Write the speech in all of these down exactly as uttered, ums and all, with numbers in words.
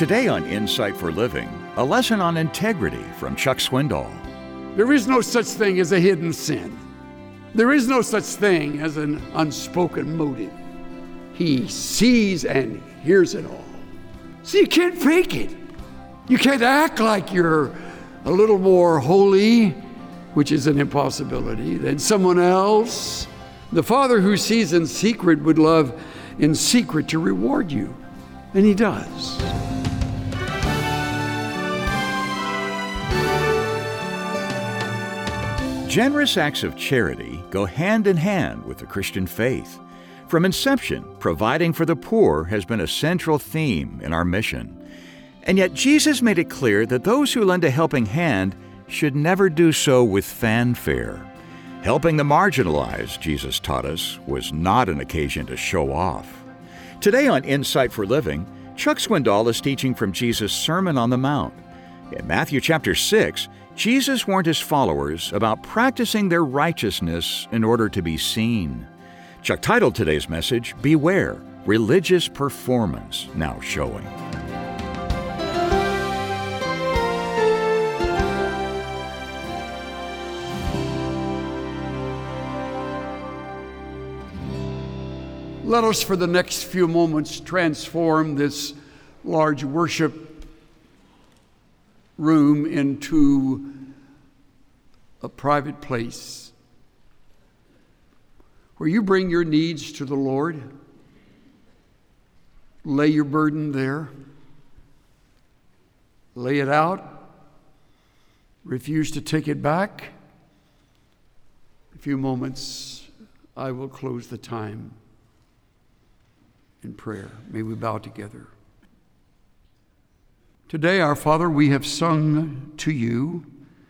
Today on Insight for Living, a lesson on integrity from Chuck Swindoll. There is no such thing as a hidden sin. There is no such thing as an unspoken motive. He sees and hears it all. So you can't fake it. You can't act like you're a little more holy, which is an impossibility, than someone else. The Father who sees in secret would love in secret to reward you, and He does. Generous acts of charity go hand in hand with the Christian faith. From inception, providing for the poor has been a central theme in our mission. And yet Jesus made it clear that those who lend a helping hand should never do so with fanfare. Helping the marginalized, Jesus taught us, was not an occasion to show off. Today on Insight for Living, Chuck Swindoll is teaching from Jesus' Sermon on the Mount. In Matthew chapter six, Jesus warned His followers about practicing their righteousness in order to be seen. Chuck titled today's message, Beware, Religious Performance Now Showing. Let us, for the next few moments, transform this large worship room into a private place where you bring your needs to the Lord, lay your burden there, lay it out, refuse to take it back. In a few moments, I will close the time in prayer. May we bow together. Today, our Father, we have sung to you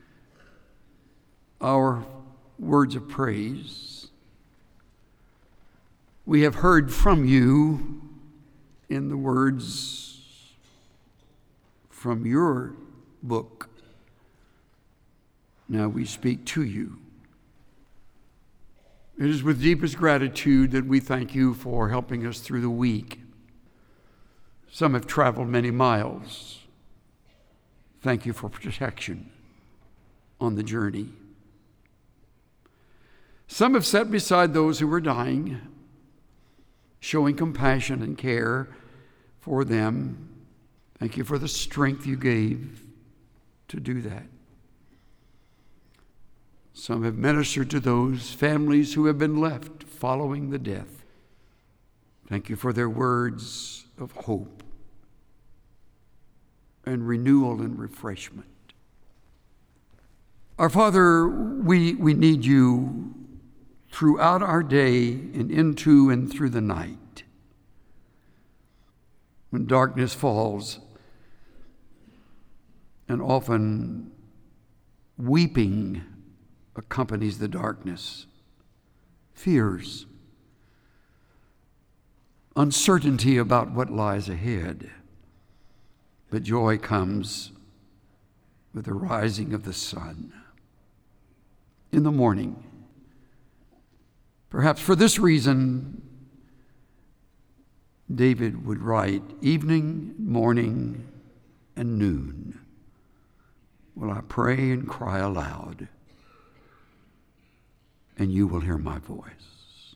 our words of praise. We have heard from you in the words from your book. Now we speak to you. It is with deepest gratitude that we thank you for helping us through the week. Some have traveled many miles. Thank you for protection on the journey. Some have sat beside those who were dying, showing compassion and care for them. Thank you for the strength you gave to do that. Some have ministered to those families who have been left following the death. Thank you for their words of hope and renewal and refreshment. Our Father, we, we need you throughout our day and into and through the night. When darkness falls, and often weeping accompanies the darkness, fears, uncertainty about what lies ahead. But joy comes with the rising of the sun in the morning. Perhaps for this reason, David would write, evening, morning, and noon will I pray and cry aloud, and you will hear my voice.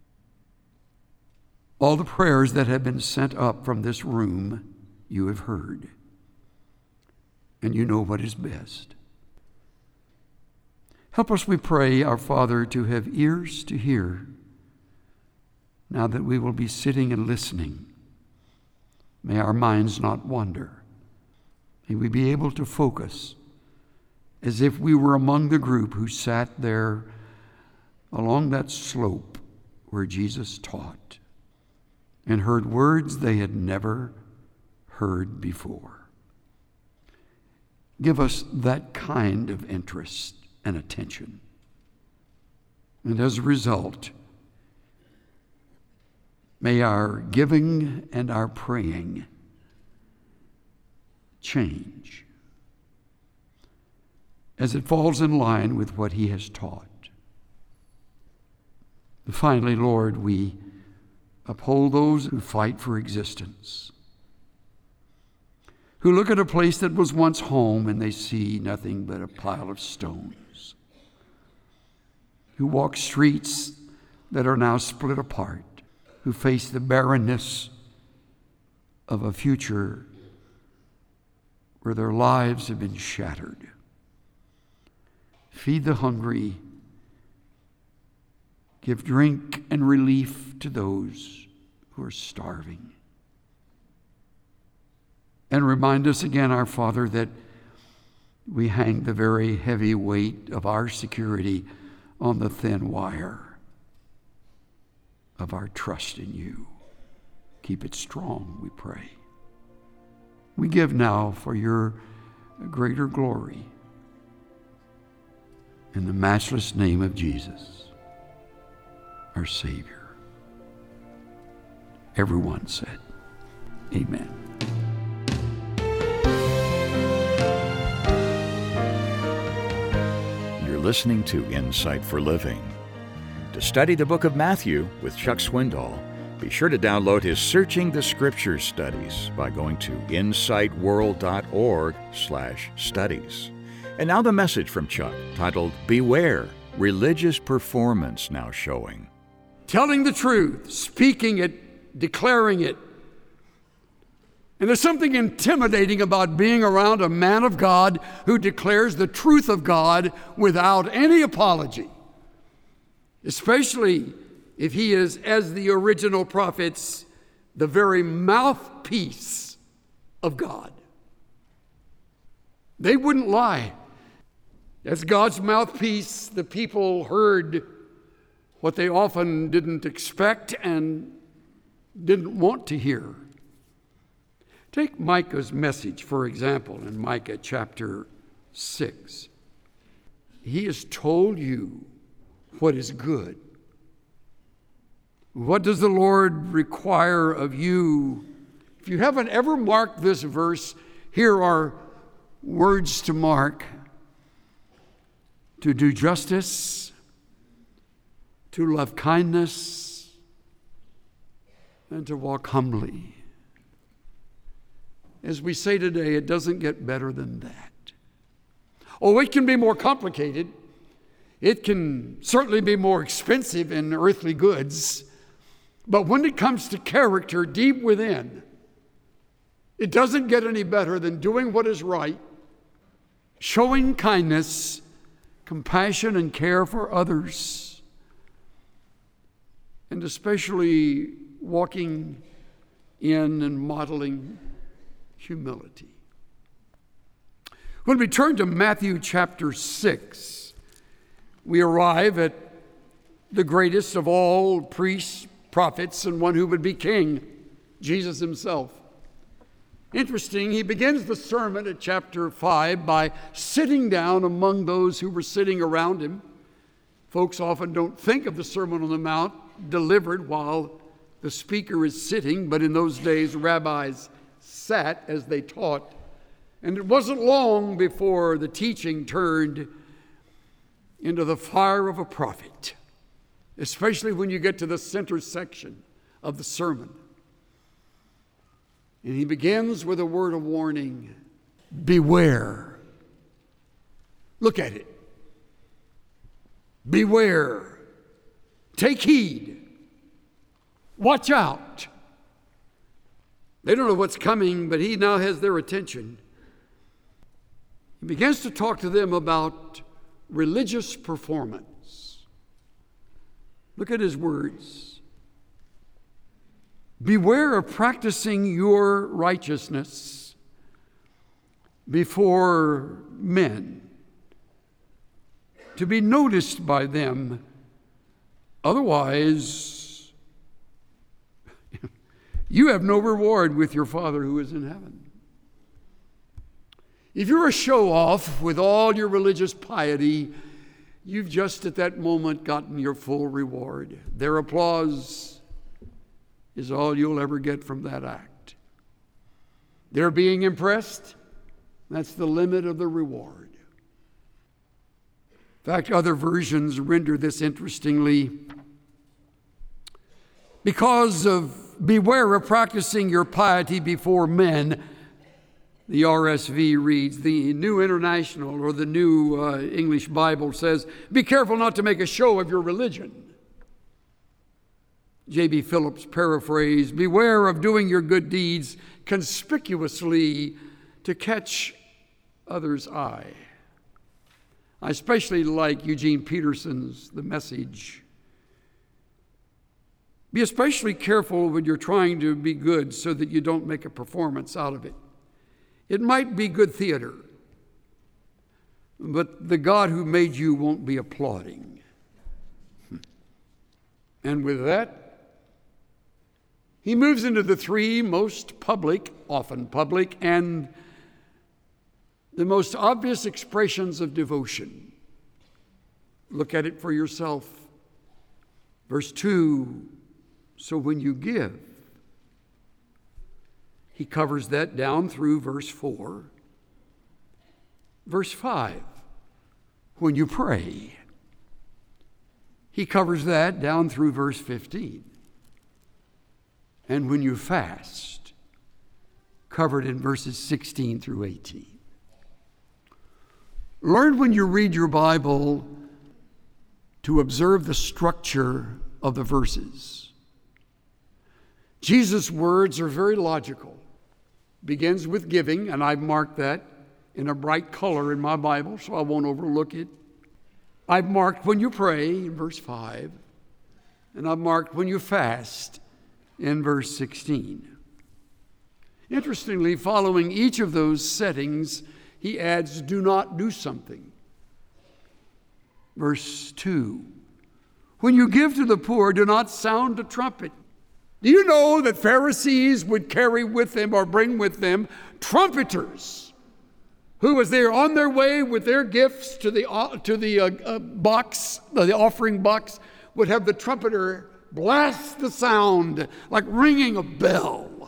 All the prayers that have been sent up from this room, you have heard, and you know what is best. Help us, we pray, our Father, to have ears to hear now that we will be sitting and listening. May our minds not wander. May we be able to focus as if we were among the group who sat there along that slope where Jesus taught and heard words they had never heard before. Give us that kind of interest and attention. And as a result, may our giving and our praying change as it falls in line with what He has taught. Finally, Lord, we uphold those who fight for existence. who look at a place that was once home and they see nothing but a pile of stones, who walk streets that are now split apart, who face the barrenness of a future where their lives have been shattered. Feed the hungry, give drink and relief to those who are starving. And remind us again, our Father, that we hang the very heavy weight of our security on the thin wire of our trust in you. Keep it strong, we pray. We give now for your greater glory. In the matchless name of Jesus, our Savior. Everyone said, amen. You're listening to Insight for Living. To study the book of Matthew with Chuck Swindoll, be sure to download his Searching the Scriptures studies by going to insightworld.org slash studies. And now the message from Chuck, titled Beware, Religious Performance Now Showing. Telling the truth, speaking it, declaring it. And there's something intimidating about being around a man of God who declares the truth of God without any apology, especially if he is, as the original prophets, the very mouthpiece of God. They wouldn't lie. As God's mouthpiece, the people heard what they often didn't expect and didn't want to hear. Take Micah's message, for example, in Micah chapter six. He has told you what is good. What does the Lord require of you? If you haven't ever marked this verse, here are words to mark: to do justice, to love kindness, and to walk humbly. As we say today, it doesn't get better than that. Oh, it can be more complicated. It can certainly be more expensive in earthly goods. But when it comes to character deep within, it doesn't get any better than doing what is right, showing kindness, compassion, and care for others, and especially walking in and modeling humility. When we turn to Matthew chapter six, we arrive at the greatest of all priests, prophets, and one who would be king, Jesus himself. Interesting, he begins the sermon at chapter five by sitting down among those who were sitting around him. Folks often don't think of the Sermon on the Mount delivered while the speaker is sitting, but in those days, rabbis sat as they taught. And it wasn't long before the teaching turned into the fire of a prophet, especially when you get to the center section of the sermon. And he begins with a word of warning: beware. Look at it. Beware. Take heed. Watch out. They don't know what's coming, but he now has their attention. He begins to talk to them about religious performance. Look at his words. Beware of practicing your righteousness before men, to be noticed by them. Otherwise, you have no reward with your Father who is in heaven. If you're a show-off with all your religious piety, you've just at that moment gotten your full reward. Their applause is all you'll ever get from that act. They're being impressed. That's the limit of the reward. In fact, other versions render this interestingly. Because of beware of practicing your piety before men, The R S V reads, the New International or the New uh, English Bible says, be careful not to make a show of your religion. J B Phillips paraphrase, beware of doing your good deeds conspicuously to catch others' eye. I especially like Eugene Peterson's The Message. Be especially careful when you're trying to be good so that you don't make a performance out of it. It might be good theater, but the God who made you won't be applauding. And with that, he moves into the three most public, often public, and the most obvious expressions of devotion. Look at it for yourself. Verse two, so when you give, he covers that down through verse four. Verse five, when you pray, he covers that down through verse fifteen. And when you fast, covered in verses sixteen through eighteen. Learn when you read your Bible to observe the structure of the verses. Jesus' words are very logical. Begins with giving, and I've marked that in a bright color in my Bible, so I won't overlook it. I've marked when you pray in verse five, and I've marked when you fast in verse sixteen. Interestingly, following each of those settings, he adds, do not do something. Verse two, when you give to the poor, do not sound a trumpet. Do you know that Pharisees would carry with them or bring with them trumpeters who, as they are on their way with their gifts to the, uh, to the uh, uh, box, uh, the offering box, would have the trumpeter blast the sound like ringing a bell.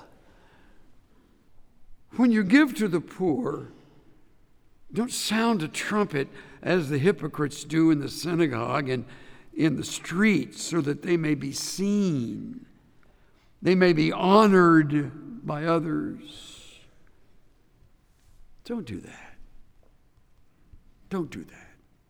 When you give to the poor, don't sound a trumpet as the hypocrites do in the synagogue and in the streets so that they may be seen. They may be honored by others. Don't do that. Don't do that.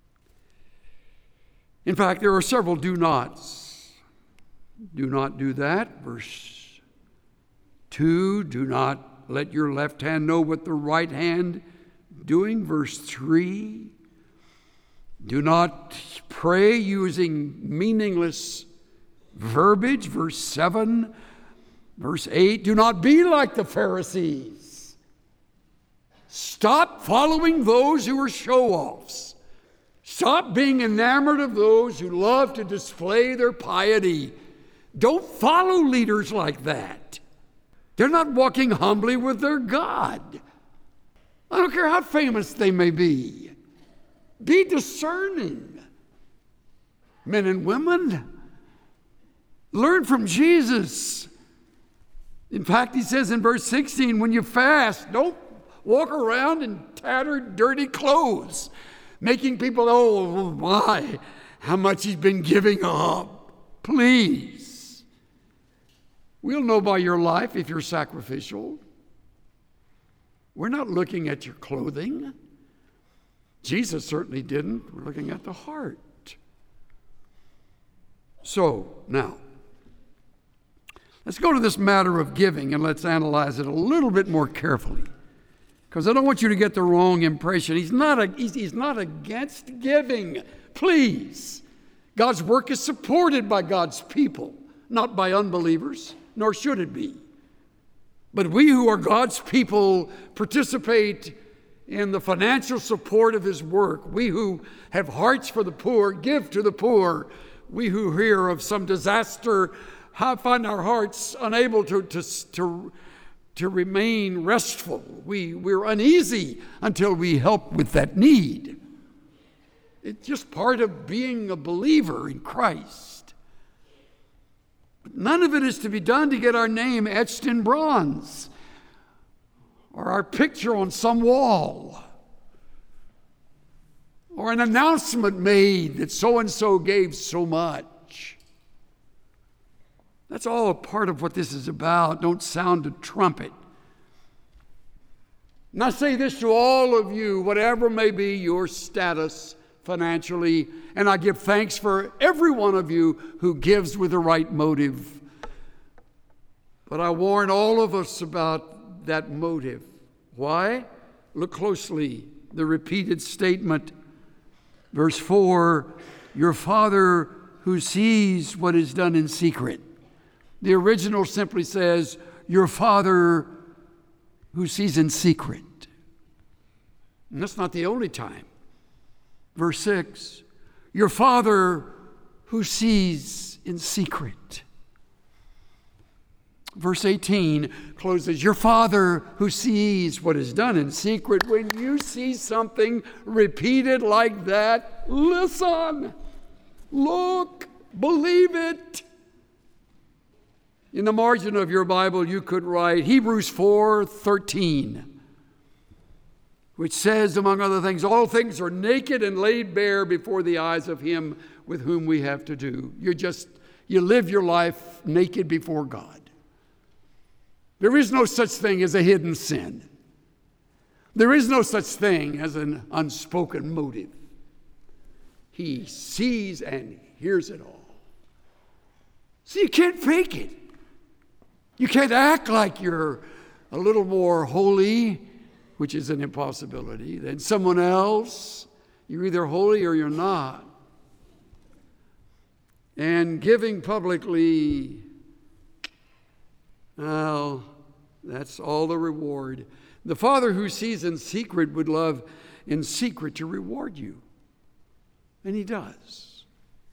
In fact, there are several do nots. Do not do that. Verse two, do not let your left hand know what the right hand doing. Verse three, do not pray using meaningless verbiage. Verse seven, verse eight, do not be like the Pharisees. Stop following those who are show-offs. Stop being enamored of those who love to display their piety. Don't follow leaders like that. They're not walking humbly with their God. I don't care how famous they may be. Be discerning. Men and women, learn from Jesus. In fact, he says in verse sixteen, when you fast, don't walk around in tattered, dirty clothes, making people, oh, my, how much he's been giving up. Please. We'll know by your life if you're sacrificial. We're not looking at your clothing. Jesus certainly didn't. We're looking at the heart. So, now, let's go to this matter of giving and let's analyze it a little bit more carefully. Because I don't want you to get the wrong impression. He's not, a, he's, he's not against giving. Please. God's work is supported by God's people, not by unbelievers, nor should it be. But we who are God's people participate in the financial support of his work. We who have hearts for the poor give to the poor. We who hear of some disaster find our hearts unable to, to, to, to remain restful. We, we're uneasy until we help with that need. It's just part of being a believer in Christ. But none of it is to be done to get our name etched in bronze or our picture on some wall or an announcement made that so-and-so gave so much. That's all a part of what this is about. Don't sound a trumpet. And I say this to all of you, whatever may be your status financially, and I give thanks for every one of you who gives with the right motive. But I warn all of us about that motive. Why? Look closely. The repeated statement, verse four, your Father who sees what is done in secret. The original simply says, your Father who sees in secret. And that's not the only time. Verse six, your Father who sees in secret. Verse eighteen closes, your Father who sees what is done in secret. When you see something repeated like that, listen, look, believe it. In the margin of your Bible, you could write Hebrews four thirteen, which says, among other things, all things are naked and laid bare before the eyes of him with whom we have to do. You just, you live your life naked before God. There is no such thing as a hidden sin. There is no such thing as an unspoken motive. He sees and hears it all. See, you can't fake it. You can't act like you're a little more holy, which is an impossibility, than someone else. You're either holy or you're not. And giving publicly, well, that's all the reward. The Father who sees in secret would love in secret to reward you. And he does.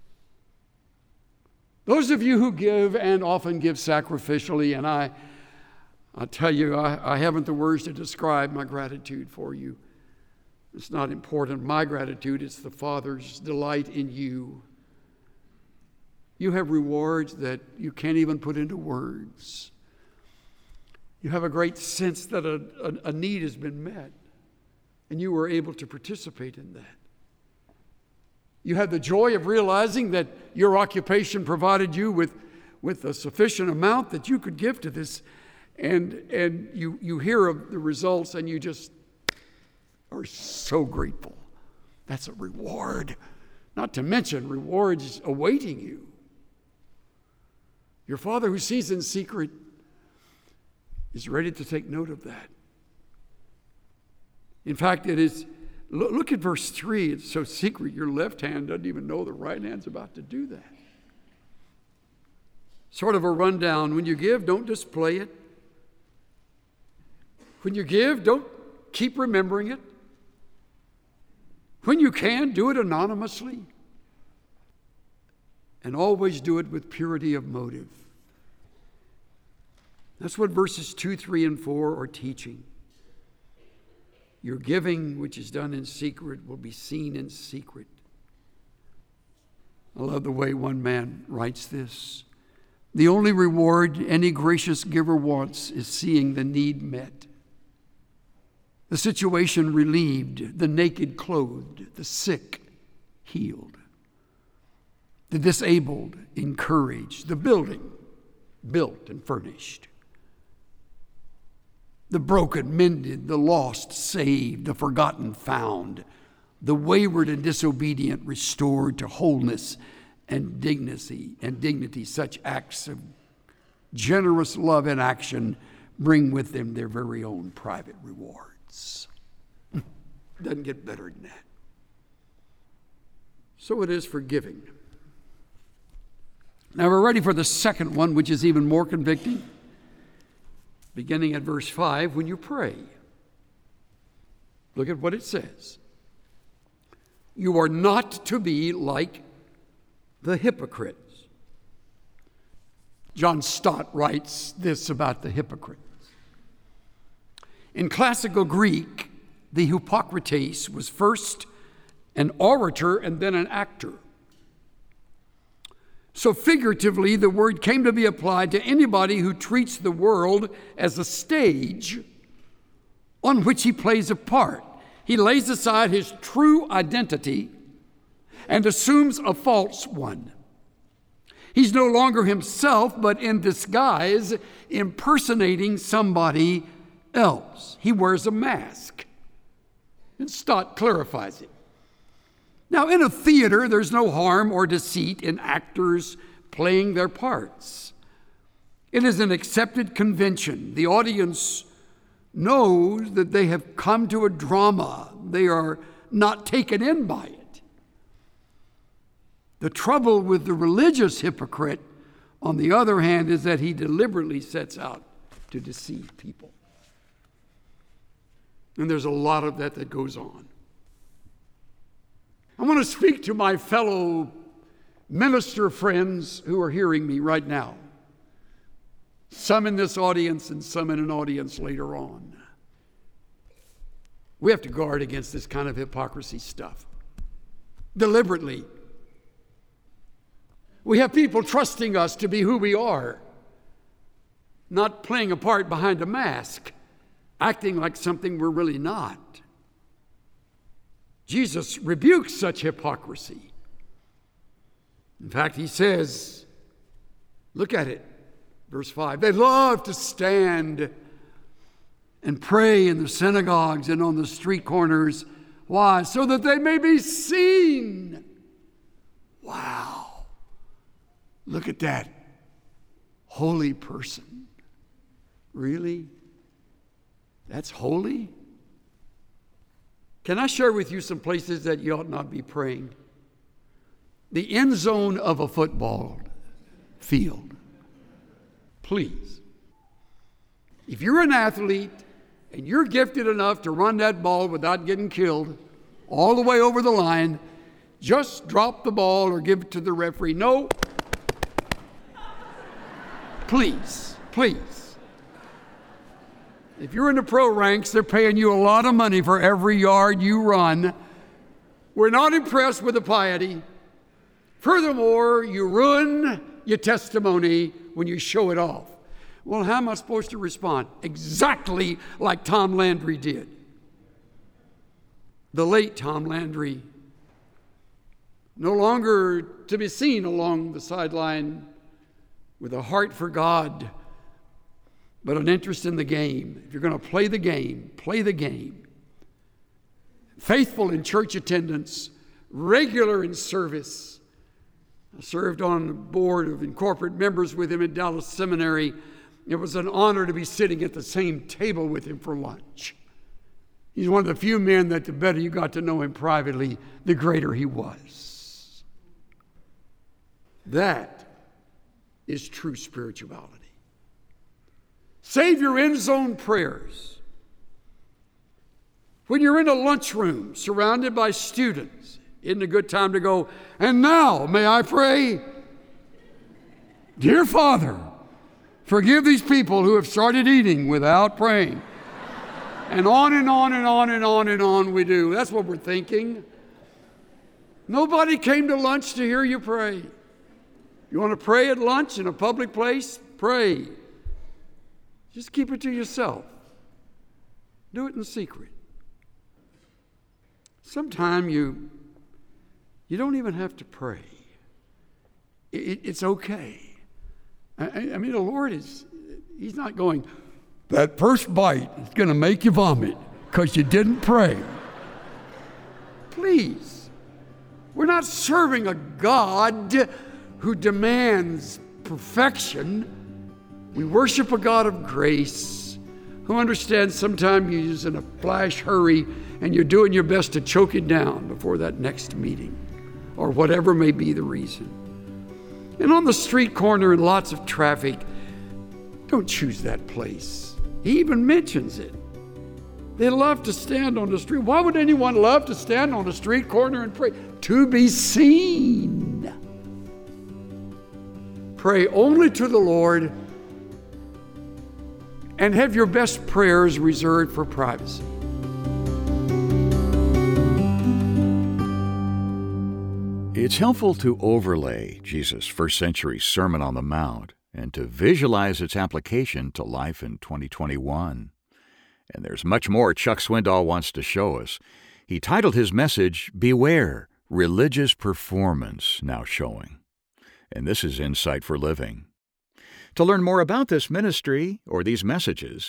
Those of you who give and often give sacrificially, and I, I tell you, I, I haven't the words to describe my gratitude for you. It's not important, my gratitude, it's the Father's delight in you. You have rewards that you can't even put into words. You have a great sense that a, a, a need has been met, and you were able to participate in that. You have the joy of realizing that your occupation provided you with, with a sufficient amount that you could give to this, and, and you, you hear of the results and you just are so grateful. That's a reward, not to mention rewards awaiting you. Your Father who sees in secret is ready to take note of that. In fact, it is, look at verse three. It's so secret, your left hand doesn't even know the right hand's about to do that. Sort of a rundown. When you give, don't display it. When you give, don't keep remembering it. When you can, do it anonymously. And always do it with purity of motive. That's what verses two, three, and four are teaching. Your giving, which is done in secret, will be seen in secret. I love the way one man writes this. The only reward any gracious giver wants is seeing the need met, the situation relieved, the naked clothed, the sick healed, the disabled encouraged, the building built and furnished, the broken mended, the lost saved, the forgotten found, the wayward and disobedient restored to wholeness and dignity. And dignity, such acts of generous love and action bring with them their very own private rewards. Doesn't get better than that. So it is for giving. Now we're ready for the second one, which is even more convicting. Beginning at verse five, when you pray, look at what it says. You are not to be like the hypocrites. John Stott writes this about the hypocrites. In classical Greek, the Hippocrates was first an orator and then an actor. So figuratively, the word came to be applied to anybody who treats the world as a stage on which he plays a part. He lays aside his true identity and assumes a false one. He's no longer himself, but in disguise, impersonating somebody else. He wears a mask. And Stott clarifies it. Now, in a theater, there's no harm or deceit in actors playing their parts. It is an accepted convention. The audience knows that they have come to a drama. They are not taken in by it. The trouble with the religious hypocrite, on the other hand, is that he deliberately sets out to deceive people. And there's a lot of that that goes on. I want to speak to my fellow minister friends who are hearing me right now. Some in this audience and some in an audience later on. We have to guard against this kind of hypocrisy stuff. Deliberately. We have people trusting us to be who we are, not playing a part behind a mask, acting like something we're really not. Jesus rebukes such hypocrisy. In fact, he says, look at it, verse five, they love to stand and pray in the synagogues and on the street corners. Why? So that they may be seen. Wow. Look at that holy person. Really? That's holy? Can I share with you some places that you ought not be praying? The end zone of a football field. Please. If you're an athlete and you're gifted enough to run that ball without getting killed all the way over the line, just drop the ball or give it to the referee. No. Please, please. If you're in the pro ranks, they're paying you a lot of money for every yard you run. We're not impressed with the piety. Furthermore, you ruin your testimony when you show it off. Well, how am I supposed to respond? Exactly like Tom Landry did. The late Tom Landry, no longer to be seen along the sideline with a heart for God, but an interest in the game. If you're going to play the game, play the game. Faithful in church attendance, regular in service. I served on the board of and corporate members with him at Dallas Seminary. It was an honor to be sitting at the same table with him for lunch. He's one of the few men that the better you got to know him privately, the greater he was. That is true spirituality. Save your end zone prayers. When you're in a lunchroom surrounded by students, isn't it a good time to go, and now may I pray? Dear Father, forgive these people who have started eating without praying. And on and on and on and on and on we do. That's what we're thinking. Nobody came to lunch to hear you pray. You want to pray at lunch in a public place? Pray. Just keep it to yourself. Do it in secret. Sometime you, you don't even have to pray. It, it's okay. I, I mean, the Lord is, He's not going, that first bite is going to make you vomit because you didn't pray. Please. We're not serving a God who demands perfection. We worship a God of grace who understands sometimes you're in a flash hurry and you're doing your best to choke it down before that next meeting or whatever may be the reason. And on the street corner in lots of traffic, don't choose that place. He even mentions it. They love to stand on the street. Why would anyone love to stand on a street corner and pray? To be seen. Pray only to the Lord and have your best prayers reserved for privacy. It's helpful to overlay Jesus' first century Sermon on the Mount and to visualize its application to life in twenty twenty-one. And there's much more Chuck Swindoll wants to show us. He titled his message, Beware, Religious Performance Now Showing. And this is Insight for Living. To learn more about this ministry or these messages,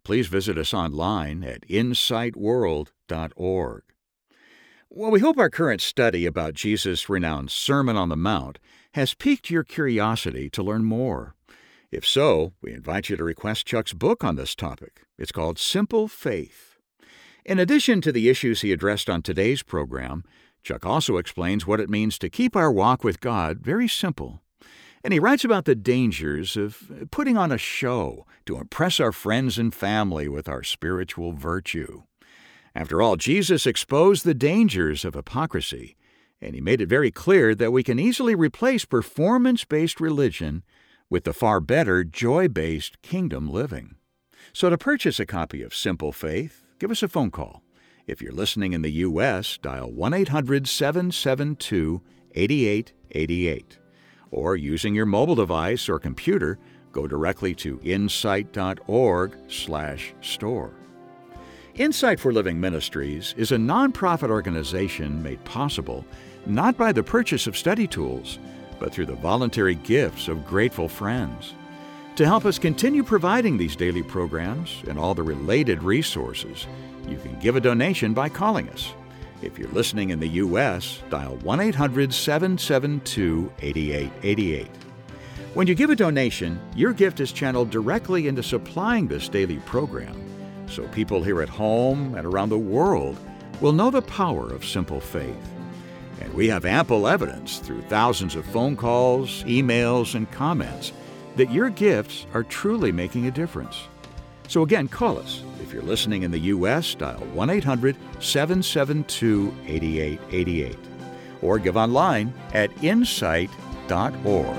please visit us online at insight world dot org. Well, we hope our current study about Jesus' renowned Sermon on the Mount has piqued your curiosity to learn more. If so, we invite you to request Chuck's book on this topic. It's called Simple Faith. In addition to the issues he addressed on today's program, Chuck also explains what it means to keep our walk with God very simple. And he writes about the dangers of putting on a show to impress our friends and family with our spiritual virtue. After all, Jesus exposed the dangers of hypocrisy, and he made it very clear that we can easily replace performance-based religion with the far better joy-based kingdom living. So to purchase a copy of Simple Faith, give us a phone call. If you're listening in the U S, dial one eight hundred seven seven two eight eight eight eight. Or using your mobile device or computer, go directly to insight dot org slash store. Insight for Living Ministries is a nonprofit organization made possible not by the purchase of study tools, but through the voluntary gifts of grateful friends. To help us continue providing these daily programs and all the related resources, you can give a donation by calling us. If you're listening in the U S, dial one eight hundred seven seven two eight eight eight eight. When you give a donation, your gift is channeled directly into supplying this daily program, so people here at home and around the world will know the power of simple faith. And we have ample evidence through thousands of phone calls, emails, and comments that your gifts are truly making a difference. So again, call us. If you're listening in the U S, dial one eight hundred seven seven two eight eight eight eight. Or give online at insight dot org.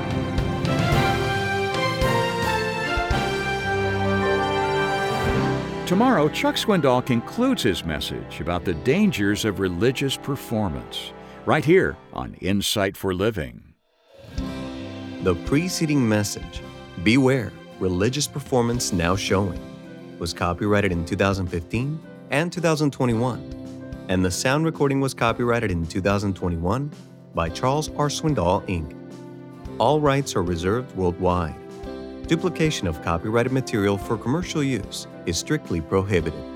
Tomorrow, Chuck Swindoll concludes his message about the dangers of religious performance, right here on Insight for Living. The preceding message, Beware, Religious Performance Now Showing, was copyrighted in two thousand fifteen and two thousand twenty-one, and the sound recording was copyrighted in two thousand twenty-one by Charles R. Swindoll, Incorporated. All rights are reserved worldwide. Duplication of copyrighted material for commercial use is strictly prohibited.